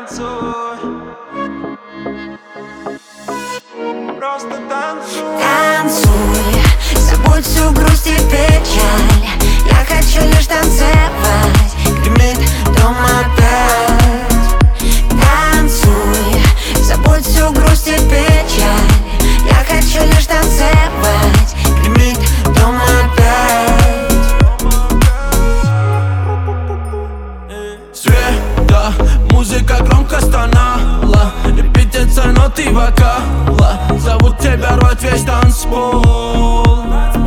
танцуй, просто танцуй. Танцуй, забудь всю грусть и печаль. Я хочу лишь танцевать, гремит дом опять. Танцуй, забудь всю грусть и печаль. Я хочу лишь танцевать, гремит дом опять. Света, музыка громко стонала, репетиция ноты вокала. Зовут тебя рвать весь танцпол.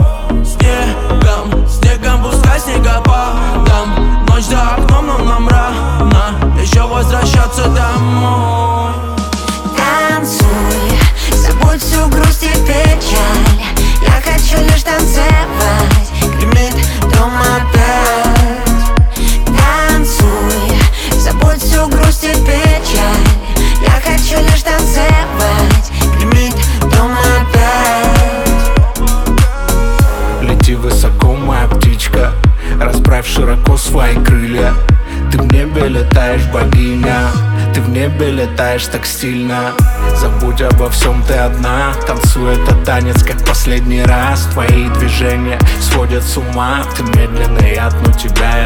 Снегом пускай снегопадом. Ночь за окном, но нам рано еще возвращаться домой. Танцуй, забудь всю грусть и печаль. Я хочу лишь танцевать, гремит дом опять. Танцуй, забудь всю грусть и печаль. Я хочу лишь танцевать, гремит дом опять. Лети высоко, моя птичка, расправь широко свои крылья. Ты в небе летаешь, богиня, ты в небе летаешь так стильно. Забудь обо всем, ты одна. Танцуй этот танец, как последний раз. Твои движения сводят с ума. Ты медленный яд, но тебя